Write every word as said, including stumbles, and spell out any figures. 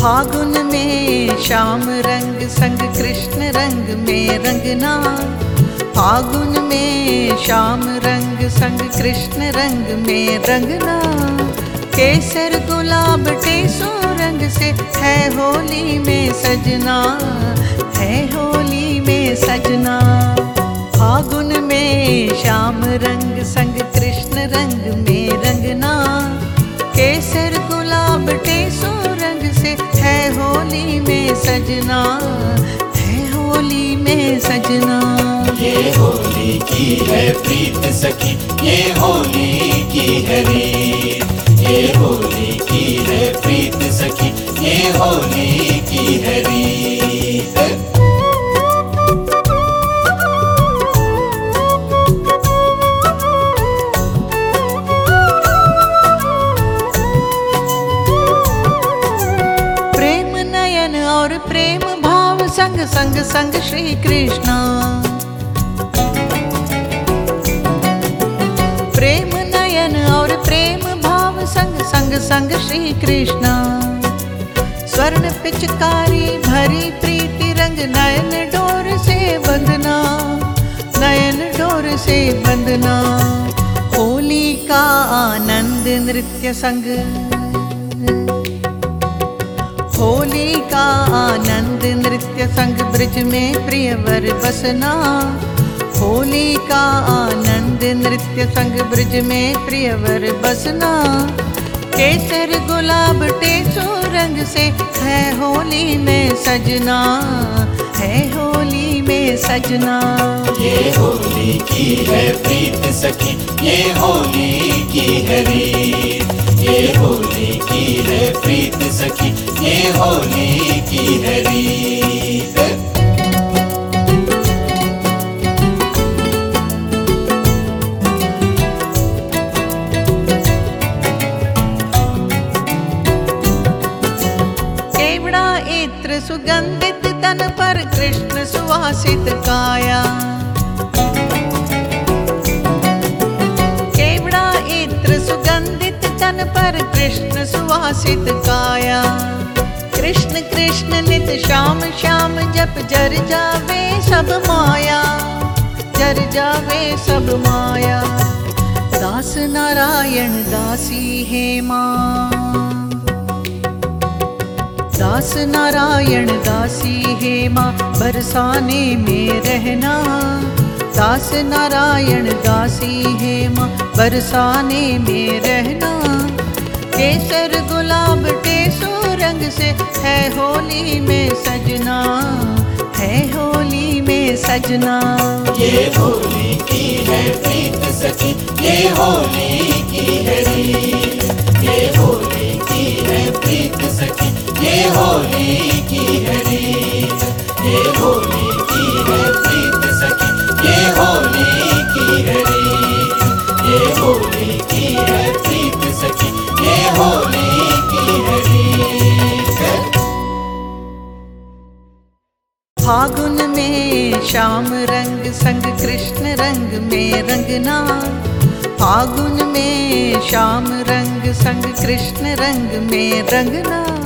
फागुन में श्याम रंग संग कृष्ण रंग में रंगना। फागुन में श्याम रंग संग कृष्ण रंग में रंगना। केसर गुलाब टेसो रंग से है होली में सजना, है होली में सजना। फागुन में श्याम रंग संग कृष्ण रंग में रंगना। केसर गुलाब टेसो रंग से है होली में सजना, है होली में सजना। ये होली की है प्रीत सखी, ये होली की है रीत। ये होली की है प्रीत सखी, ये होली की है रीत। और प्रेम भाव संग संग संग श्री कृष्णा। प्रेम नयन और प्रेम भाव संग संग संग श्री कृष्णा। स्वर्ण पिचकारी भरी प्रीति रंग नयन डोर से बंधना, नयन डोर से बंधना। होली का आनंद नृत्य संग, होली का आनंद नृत्य संग ब्रज में प्रियवर बसना। होली का आनंद नृत्य संग ब्रज में प्रियवर बसना। केसर गुलाब टेसो रंग से है होली में सजना, है होली में सजना। ये होली की है प्रीत सखी, ये होली की है रीत। ये होली की है प्रीत सखी, ये होली की है रीत। केवड़ा इत्र सुगंधित तन पर कृष्ण सुवासित काया। केवड़ा इत्र सुगंधित तन पर कृष्ण सुवासित काया। कृष्ण कृष्ण नित श्याम श्याम जप जर जावे सब माया, जर जावे सब माया। दास नारायण दासी है माँ, दास नारायण दासी है माँ बरसाने में रहना। दास नारायण दासी है माँ बरसाने में रहना। केसर गुलाब टेसो रंग से है होली में सजना, है होली में सजना। ये होली की है प्रीत सखी, ये होली की है रीत। ये होली की है प्रीत सखी, ये होली की है रीत। ये होली की है प्रीत सखी, ये होली की है रीत। ये होली की है प्रीत सखी, ये होली की है रीत। फागुन में श्याम रंग संग कृष्ण रंग में रंगना। फागुन में श्याम रंग संग कृष्ण रंग में रंगना।